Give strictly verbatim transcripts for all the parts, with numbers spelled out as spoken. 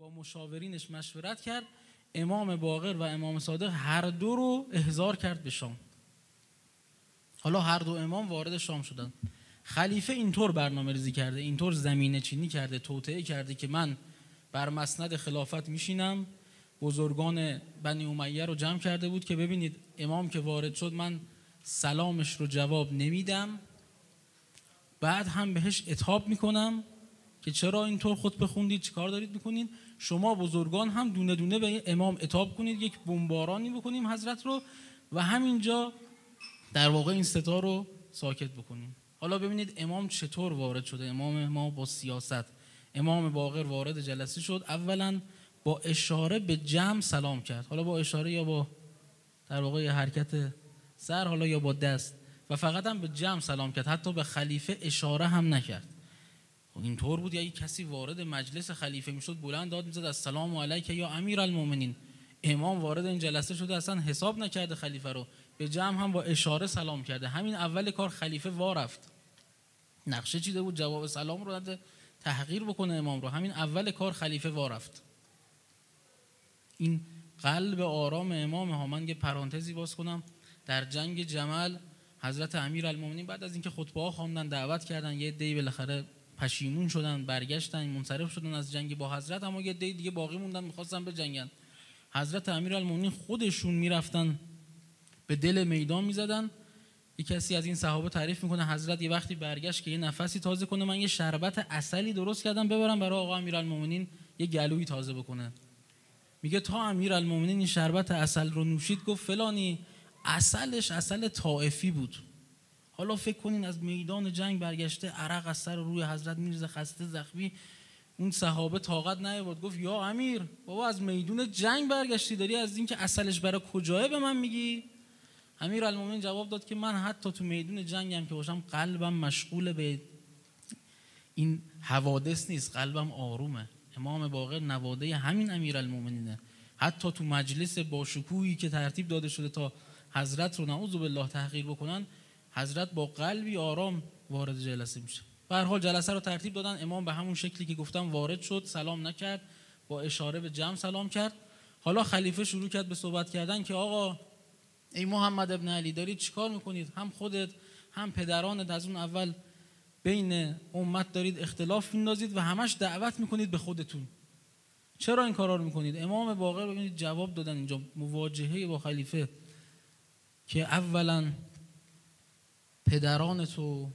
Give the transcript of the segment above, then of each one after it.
با مشاورینش مشورت کرد، امام باقر و امام صادق هر دو رو احضار کرد به شام. حالا هر دو امام وارد شام شدن. خلیفه اینطور برنامه ریزی کرده، اینطور زمینه چینی کرده، توطئه کرده که من بر مسند خلافت میشینم. بزرگان بنی امیه رو جمع کرده بود که ببینید امام که وارد شد من سلامش رو جواب نمیدم، بعد هم بهش عتاب میکنم که چرا اینطور خطبه خوندید، چی کار دارید میکنید. شما بزرگان هم دونه دونه به امام عتاب کنید، یک بمبارانی بکنیم حضرت رو و همینجا در واقع این ستا رو ساکت بکنیم. حالا ببینید امام چطور وارد شده. امام ما با سیاست. امام باقر وارد جلسه شد، اولا با اشاره به جمع سلام کرد. حالا با اشاره یا با در واقع حرکت سر، حالا یا با دست، و فقط هم به جمع سلام کرد، حتی به خلیفه اشاره هم نکرد. اینطور بود یا کسی وارد مجلس خلیفه میشد بلند داد میزد السلام علیک یا امیر المؤمنین. امام وارد این جلسه شده اصلا حساب نکرده خلیفه رو، به جمع هم با اشاره سلام کرده. همین اول کار خلیفه وا رفت، نقشه چیده بود جواب سلام رو داده، تحقیر بکنه امام رو. همین اول کار خلیفه وا رفت. این قلب آرام امام ها. من یه پرانتزی باز کنم، در جنگ جمل حضرت امیرالمومنین بعد از اینکه خطبه ها خواندن، دعوت کردن، یه عده‌ای بالاخره پشیمون شدن، برگشتن، منصرف شدن از جنگ با حضرت، اما یه عده دیگه باقی موندن می‌خواستن بجنگن. حضرت امیرالمومنین خودشون میرفتن به دل میدان میزدن. یه کسی از این صحابه تعریف میکنه حضرت یه وقتی برگشت که یه نفسی تازه کنه، من یه شربت عسلی درست کردم ببرم برای آقا امیرالمومنین یه گلویی تازه بکنه. میگه تا امیرالمومنین این شربت عسل رو نوشید گفت فلانی عسلش عسل طائفی بود. حالا فکر کنین از میدان جنگ برگشته، عرق از سر روی حضرت میریزه، خسته زخمی. اون صحابه طاقت نیاورد، گفت یا امیر بابا از میدون جنگ برگشتی داری از این که عسلش برای کجاه به من میگی؟ امیرالمومنین جواب داد که من حتی تو میدون جنگم که باشم قلبم مشغول به این حوادث نیست، قلبم آرومه. امام باقر نواده همین امیرالمومنینه. حتی تو مجلس با شکوهی که ترتیب داده شده تا حضرت رو نعوذ بالله تحقیر بکنن، حضرت با قلبی آرام وارد جلسه میشه. به هر حال جلسه رو ترتیب دادن، امام به همون شکلی که گفتم وارد شد، سلام نکرد، با اشاره به جمع سلام کرد. حالا خلیفه شروع کرد به صحبت کردن که آقا ای محمد ابن علی دارید چیکار میکنید؟ هم خودت هم پدرانت از اون اول بین امت دارید اختلاف میندازید و همش دعوت میکنید به خودتون. چرا این کارا رو میکنید؟ امام باقر ببینید جواب دادن اینجا مواجهه با خلیفه که اولا پدران تو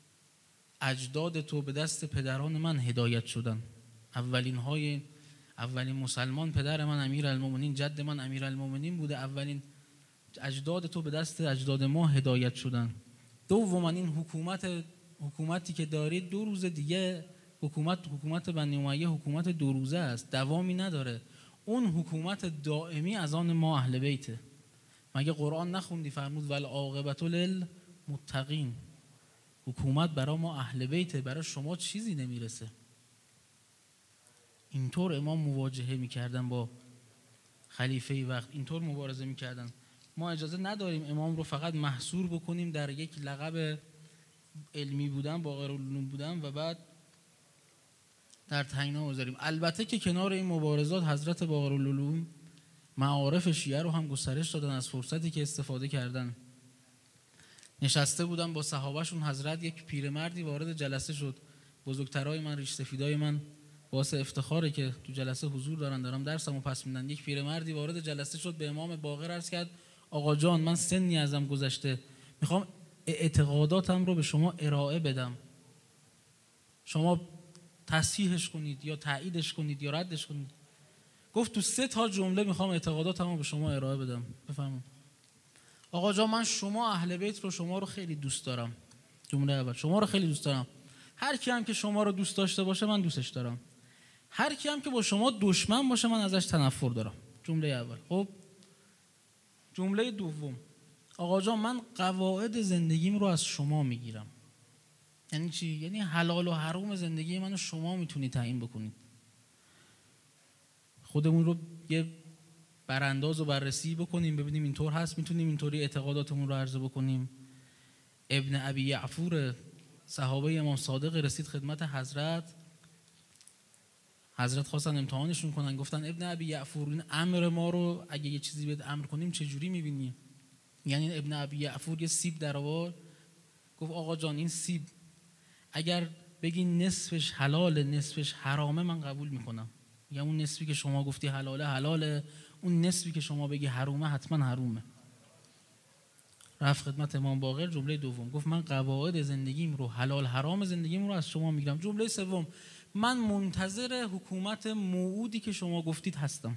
اجداد تو به دست پدران من هدایت شدن. اولین های اولین مسلمان پدر من امیرالمومنین، جد من امیرالمومنین بوده. اولین اجداد تو به دست اجداد ما هدایت شدن. دوما این حکومت حکومتی که دارید دو روز دیگه حکومت حکومت بنی امیه حکومت دو روزه است، دوامی نداره. اون حکومت دائمی از آن ما اهل بیته. مگه قرآن نخوندی فرمود والعاقبة للمتقین؟ حکومت برای ما اهل بیته، برای شما چیزی نمیرسه. اینطور امام مواجهه میکردن با خلیفه وقت، اینطور مبارزه میکردن. ما اجازه نداریم امام رو فقط محصور بکنیم در یک لقب علمی بودن، باقرالعلوم بودن و بعد در تنگنا بذاریم. البته که کنار این مبارزات حضرت باقرالعلوم معارف شیعه رو هم گسترش دادن از فرصتی که استفاده کردن. نشسته بودن با صحابهشون، حضرت یک پیرمردی وارد جلسه شد. بزرگترای من، ریش سفیدای من واسه افتخاره که تو جلسه حضور دارن، دارم درسمو پس میدن. یک پیرمردی وارد جلسه شد، به امام باقر عرض کرد آقا جان من سنی ازم گذشته، میخوام اعتقاداتم رو به شما ارائه بدم، شما تصحیحش کنید یا تاییدش کنید یا ردش کنید. گفت تو سه تا جمله میخوام اعتقاداتم رو به شما ارائه بدم، بفرمایید. آقا جان من شما اهل بیت رو شما رو خیلی دوست دارم. جمله اول شما رو خیلی دوست دارم. هر کی هم که شما رو دوست داشته باشه من دوستش دارم. هر کی هم که با شما دشمن باشه من ازش تنفر دارم. جمله اول. خب جمله دوم، آقا جان من قواعد زندگیم رو از شما میگیرم. یعنی چی؟ یعنی حلال و حرام زندگی منو شما میتونید تعیین بکنید. خودمون رو یه برانداز و بررسی بکنیم ببینیم اینطور هست، میتونیم اینطوری اعتقاداتمون رو عرضه بکنیم. ابن ابی یعفور صحابه امام صادق رسید خدمت حضرت. حضرت خواستن امتحانشون کنن، گفتن ابن ابی یعفور این امر ما رو اگه یه چیزی بهت امر کنیم چه جوری می‌بینی؟ یعنی ابن ابی یعفور یه سیب در آورد، گفت آقا جان این سیب اگر بگی نصفش حلاله نصفش حرامه من قبول میکنم. میگم اون نصفی که شما گفتی حلاله حلاله، اون نصفی که شما بگی حرومه حتما حرومه. رفت خدمت امام باقر. جمله دوم گفت من قواعد زندگیم رو، حلال حرام زندگیم رو از شما میگیرم. جمله سوم من منتظر حکومت موعودی که شما گفتید هستم.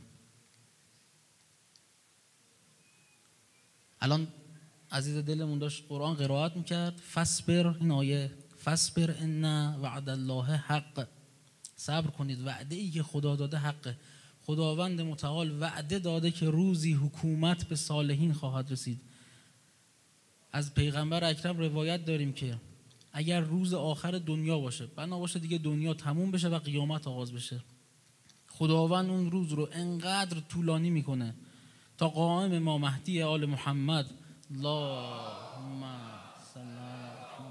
الان عزیز دلمون داشت قرآن قرائت میکرد، فصبر، این آیه فصبر ان وعد الله حق، صبر کنید، وعده ای که خدا داده حقه. خداوند متعال وعده داده که روزی حکومت به صالحین خواهد رسید. از پیغمبر اکرم روایت داریم که اگر روز آخر دنیا باشه، بنا باشه دیگه دنیا تموم بشه و قیامت آغاز بشه، خداوند اون روز رو انقدر طولانی میکنه تا قائم ما مهدی آل محمد اللهم صل علی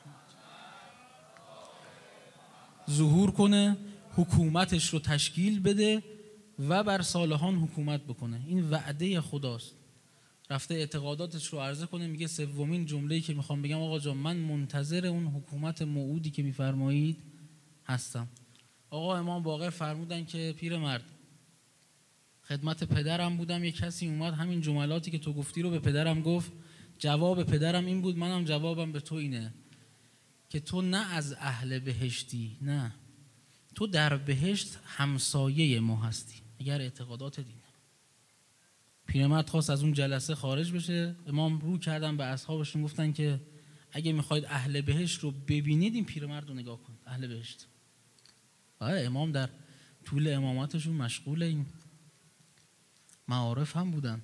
ظهور کنه، حکومتش رو تشکیل بده و بر صالحان حکومت بکنه. این وعده خداست. رفته اعتقاداتش رو عرضه کنه. میگه سومین جمله‌ای که میخوام بگم آقا جان من منتظر اون حکومت موعودی که میفرمایید هستم. آقا امام باقر فرمودن که پیرمرد خدمت پدرم بودم، یک کسی اومد همین جملاتی که تو گفتی رو به پدرم گفت. جواب پدرم این بود، منم جوابم به تو اینه که تو نه از اهل بهشتی، نه، تو در بهشت همسایه ما هستی اگر اعتقادات دینه. پیرمرد خواست از اون جلسه خارج بشه. امام رو کردن به اصحابشون گفتن که اگه میخواید اهل بهشت رو ببینید این پیرمرد رو نگاه کنید، اهل بهشت. آره امام در طول امامتشون مشغول این معارف هم بودن.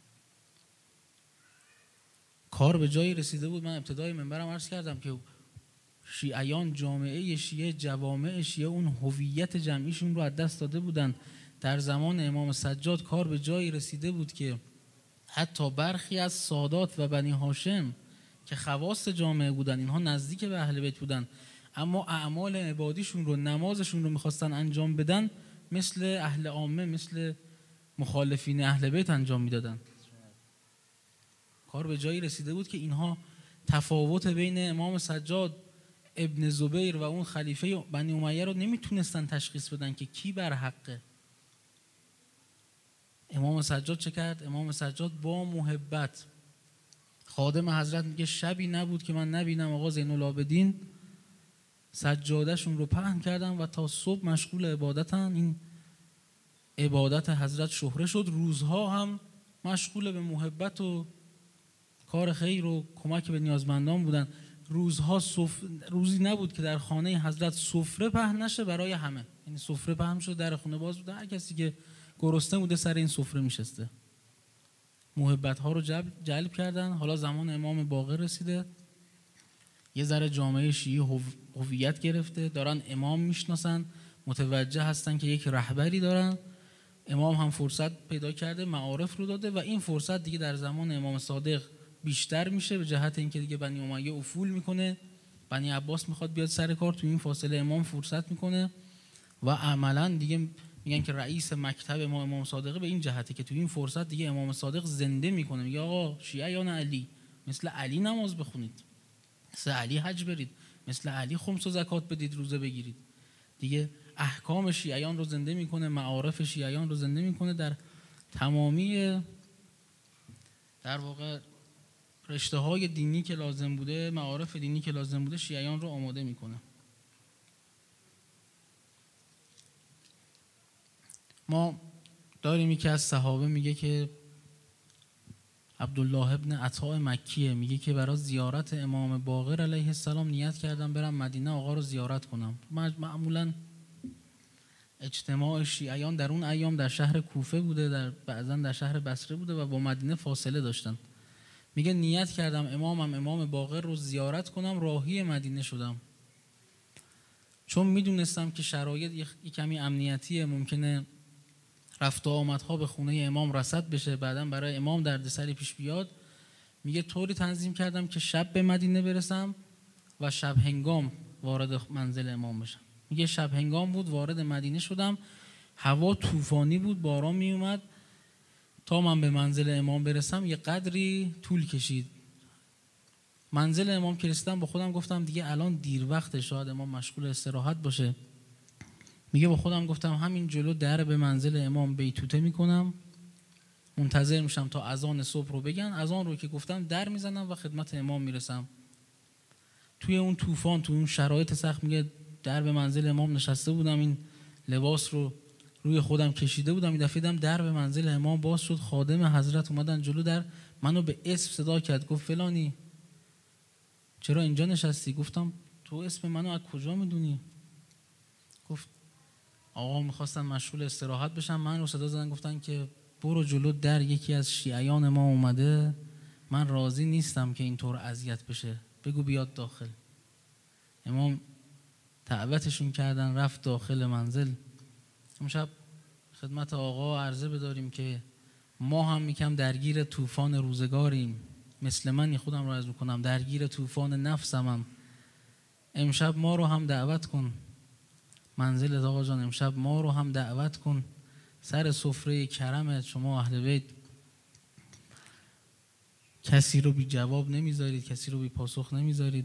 کار به جایی رسیده بود، من ابتدای منبرم عرض کردم که شیعیان، جامعه شیعه، جوامع شیعه اون هویت جمعیشون رو از دست داده بودن. در زمان امام سجاد کار به جایی رسیده بود که حتی برخی از سادات و بنی هاشم که خواص جامعه بودن، اینها نزدیک به اهل بیت بودن، اما اعمال عبادیشون رو، نمازشون رو میخواستن انجام بدن مثل اهل عامه، مثل مخالفین اهل بیت انجام میدادن. کار به جایی رسیده بود که اینها تفاوت بین امام سجاد ابن زبیر و اون خلیفه بنی امیه رو نمیتونستن تشخیص بدن که کی بر حقه. امام سجاد چه کرد؟ امام سجاد با محبت، خادم حضرت میگه شبی نبود که من نبینم آقا زین العابدین سجادهشون رو پهن کردن و تا صبح مشغول عبادتن. این عبادت حضرت شهره شد. روزها هم مشغول به محبت و کار خیر و کمک به نیازمندان بودن. روزها صف... روزی نبود که در خانه حضرت سفره پهن نشه برای همه. یعنی سفره پهن شد، در خونه باز بود، هر کسی که گرسنه بوده سر این سفره میشسته. محبت ها رو جلب, جلب کردن. حالا زمان امام باقر رسیده، یه ذره جامعه شیعی هویت گرفته، دارن امام میشناسن، متوجه هستن که یک رهبری دارن. امام هم فرصت پیدا کرده، معارف رو داده و این فرصت دیگه در زمان امام صادق بیشتر میشه به جهت اینکه دیگه بنی امیه افول میکنه، بنی عباس میخواد بیاد سر کار، تو این فاصله امام فرصت میکنه و عملا دیگه میگن که رئیس مکتب ما امام صادق به این جهته که تو این فرصت دیگه امام صادق زنده میکنه. میگه آقا شیعیان علی مثل علی نماز بخونید، مثل علی حج برید، مثل علی خمس و زکات بدید، روزه بگیرید. دیگه احکام شیعیان رو زنده میکنه، معارف شیعیان رو زنده میکنه، در تمامی در واقع رشته های دینی که لازم بوده، معارف دینی که لازم بوده، شیعیان رو آماده میکنه. ما داریم یکی از صحابه میگه که عبدالله ابن عطاء مکیه، میگه که برای زیارت امام باقر علیه السلام نیت کردم برم مدینه آقا رو زیارت کنم. معمولا اجتماع شیعیان در اون ایام در شهر کوفه بوده، در بعضا در شهر بصره بوده و با مدینه فاصله داشتن. میگه نیت کردم امامم امام باقر رو زیارت کنم، راهی مدینه شدم. چون میدونستم که شرایط یک کمی امنیتیه، ممکنه رفت و آمدها به خونه امام رصد بشه، بعداً برای امام دردسری پیش بیاد. میگه طوری تنظیم کردم که شب به مدینه برسم و شب هنگام وارد منزل امام بشم. میگه شب هنگام بود وارد مدینه شدم، هوا طوفانی بود، باران می اومد، تا من به منزل امام برسم یه قدری طول کشید. منزل امام که رسیدم با خودم گفتم دیگه الان دیر وقته، شاید امام مشغول استراحت باشه. میگه با خودم گفتم همین جلو در به منزل امام بیتوته میکنم، منتظر میشم تا اذان صبح رو بگن، اذان رو که گفتم در میزنم و خدمت امام میرسم. توی اون طوفان، توی اون شرایط سخت، میگه در به منزل امام نشسته بودم، این لباس رو روی خودم کشیده بودم، این دفعه دیدم در به منزل امام باز شد، خادم حضرت اومدن جلو در، منو به اسم صدا کرد، گفت فلانی چرا اینجا نشستی؟ گفتم تو اسم منو از کجا میدونی؟ گفت آقا میخواستن مشغول استراحت بشن، من رو صدا زدن گفتن که برو جلو در، یکی از شیعیان ما اومده، من راضی نیستم که اینطور اذیت بشه، بگو بیاد داخل. امام دعوتشون کردن، رفت داخل منزل. امشب خدمت آقا عرضه بداریم که ما هم میکم درگیر طوفان روزگاریم، مثل من خودم رو عرض میکنم درگیر طوفان نفسم هم. امشب ما رو هم دعوت کن منزل آقا جان، امشب ما رو هم دعوت کن سر سفره کرمت. شما اهل بیت کسی رو بی جواب نمیذارید، کسی رو بی پاسخ نمیذارید.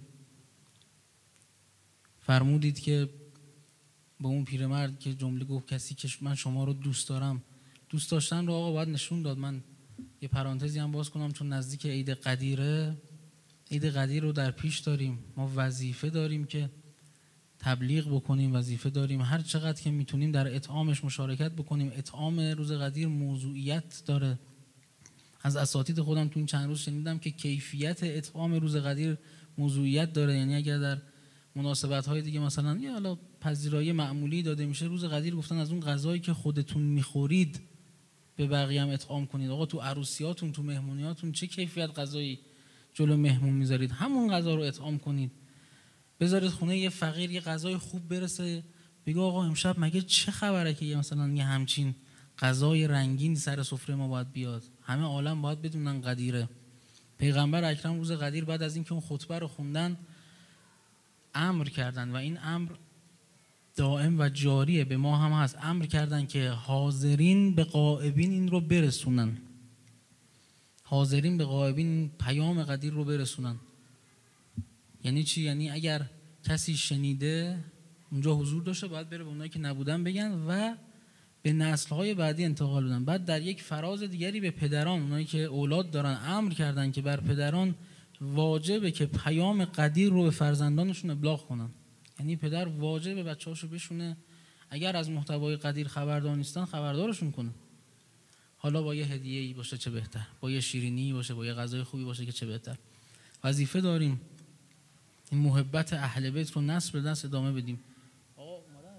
فرمودید که به اون پیرمرد که جمله گفت کسی که من شما رو دوست دارم، دوست داشتن رو آقا باید نشون داد. من یه پرانتزی هم باز کنم، چون نزدیک عید قدیره، عید قدیر رو در پیش داریم، ما وظیفه داریم که تبلیغ بکنیم، وظیفه داریم هر چقدر که میتونیم در اطعامش مشارکت بکنیم. اطعام روز قدیر موضوعیت داره. از اساتید خودم تو این چند روز شنیدم که کیفیت اطعام روز قدیر موضوعیت داره، یعنی اگر در مناسبت‌های دیگه مثلا یه حالا پذیرایی معمولی داده میشه، روز قدیر گفتن از اون غذایی که خودتون میخورید به بقیه هم اطعام کنید. آقا تو عروسیاتون، تو مهمونیاتون چه کیفیت غذایی جلو مهمون میذارید، همون غذا رو اطعام کنید. بذارید خونه یه فقیر یه غذای خوب برسه، بگو آقا امشب مگه چه خبره که مثلا یه همچین غذای رنگین سر سفره ما باید بیاد، همه عالم باید بدونن قدیره. پیغمبر اکرم روز قدیر بعد از اینکه اون خطبه رو خوندن امر کردن و این امر دائم و جاریه، به ما هم هست، امر کردن که حاضرین به غائبین این رو برسونن، حاضرین به غائبین پیام قدیر رو برسونن. یعنی چی؟ یعنی اگر کسی شنیده اونجا حضور داشته باید بره به اونایی که نبودن بگن و به نسل‌های بعدی انتقال بدن. بعد در یک فراز دیگری به پدران، اونایی که اولاد دارن، امر کردن که بر پدران واجبه که پیام قدیر رو به فرزندانشون ابلاغ کنن. یعنی پدر واجبه بچه‌هاشو بشونه اگر از محتوای قدیر خبردار نیستن خبردارشون کنه. حالا با یه هدیه‌ای باشه چه بهتر، با یه شیرینی باشه، با یه غذای خوبی باشه که چه بهتر. وظیفه داریم این محبت اهل بیت رو نسل به نسل ادامه بدیم. آقا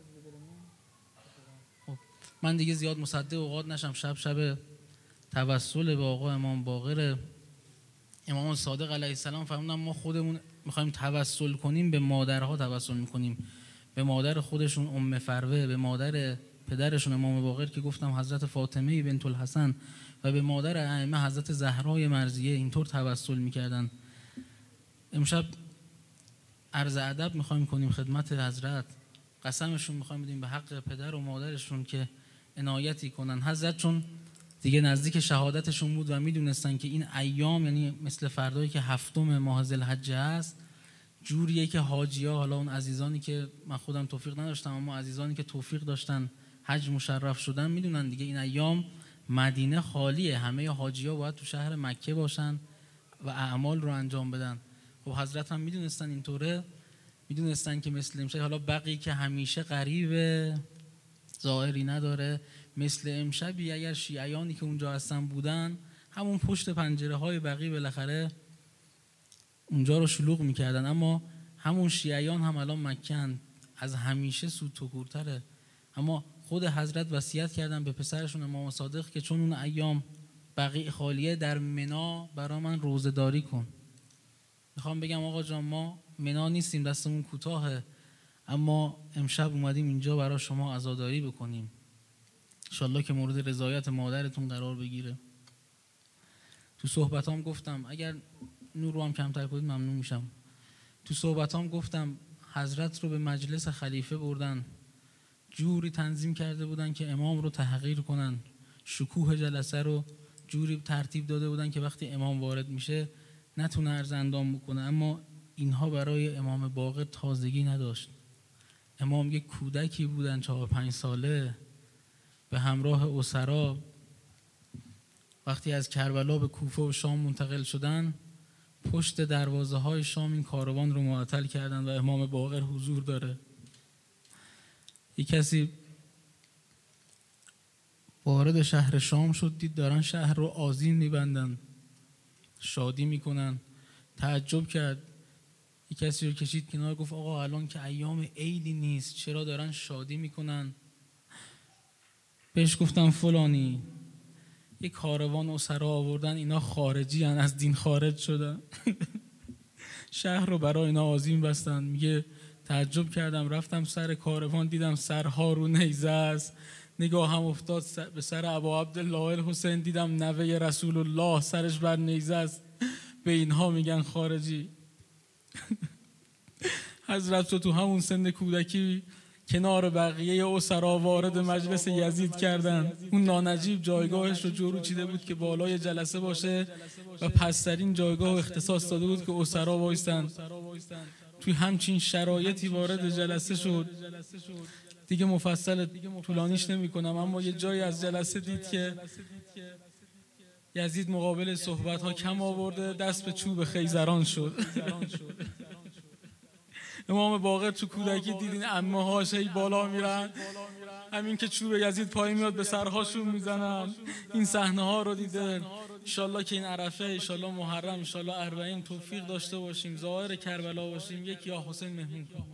خب من دیگه زیاد مصدق اوقات نشم، شب شب توسل به آقا امام باقر امام صادق علیه السلام فرمودن ما خودمون میخوایم توسل کنیم، به مادرها توسل میکنیم، به مادر خودشون ام فروه، به مادر پدرشون امام باقر که گفتم حضرت فاطمه بنت الحسن و به مادر ائمه حضرت زهرای مرضیه، اینطور توسل میکردن. امشب عرض ادب میخوایم کنیم خدمت حضرت، قسمشون میخوایم بدیم به حق پدر و مادرشون که عنایتی کنن. حضرت چون دیگه نزدیک شهادتشون بود و میدونستن که این ایام، یعنی مثل فردایی که هفتم ماه ذوالحجه است، جوریه که حاجی‌ها، حالا اون عزیزانی که من خودم توفیق نداشتم اما عزیزانی که توفیق داشتن حج مشرف شدن میدونن دیگه این ایام مدینه خالیه، همه حاجی‌ها باید تو شهر مکه باشن و اعمال رو انجام بدن. خب حضرت هم میدونستن اینطوره، میدونستن که مثل امشب، حالا بقی که همیشه غریبه ظاهری نداره، مثل امشبی اگر شیعیانی که اونجا هستن بودن همون پشت پنجره های بقی بالاخره اونجا رو شلوغ میکردن، اما همون شیعیان هم الان مکن از همیشه سود و کورتره. اما خود حضرت وصیت کردن به پسرشون امام صادق که چون اون ایام بقیع خالیه در منا برا من روزه داری کن. میخوام بگم آقا جان ما منا نیستیم، دستمون کوتاهه، اما امشب اومدیم اینجا برای شما عزاداری بکنیم، انشالله که مورد رضایت مادرتون قرار بگیره. تو صحبتام گفتم اگر نور رو هم کمتر کنید ممنون میشم. تو صحبتام گفتم حضرت رو به مجلس خلیفه بردن، جوری تنظیم کرده بودن که امام رو تحقیر کنن، شکوه جلسه رو جوری ترتیب داده بودن که وقتی امام وارد میشه نتونه عرض اندام بکنه. اما اینها برای امام باقر تازگی نداشت. امام یک کودکی بودن چهار پنج ساله به همراه اسرا. وقتی از کربلا به کوفه و شام منتقل شدن، پشت دروازه های شام این کاروان رو معطل کردن و امام باقر حضور داره. یک کسی وارد شهر شام شد، دید دارن شهر رو آذین میبندن، شادی میکنن، تعجب کرد. یک کسی رو کشید کنار، گفت آقا الان که ایام عیدی نیست، چرا دارن شادی میکنن؟ بهش گفتم فلانی، یک کاروان اسرا آوردن، اینا خارجی هن، از دین خارج شدن. شهر رو برای اینا آذین بستن. میگه تعجب کردم، رفتم سر کاروان، دیدم سرها رو نیزه است. نگاه هم افتاد به سر ابا عبدالله الحسین، دیدم نوه رسول الله سرش بر نیزه است. به اینها میگن خارجی. حضرت رو تو همون سن کودکی کنار بقیه اسرا وارد مجلس یزید کردن. اون نانجیب جایگاهش رو جورو چیده بود که بالای جلسه باشه و پسترین جایگاه اختصاص داده بود که اسرا وایستن. توی همچین شرایطی وارد جلسه شد. دیگه مفصل طولانیش نمی کنم، اما یه جایی از جلسه دید که یزید مقابل صحبت ها کم آورده، دست به چوب خیزران شد. امام باقر تو کودکی دیدین عمه هاش هی بالا میرن، همین که چوب یزید پای میاد به سرهاشون میزنن. این صحنه ها رو دیده. انشالله که این عرفه، انشالله محرم، انشالله اربعین توفیق داشته باشیم، ظاهر کربلا باشیم، یک یا حسین مهمون.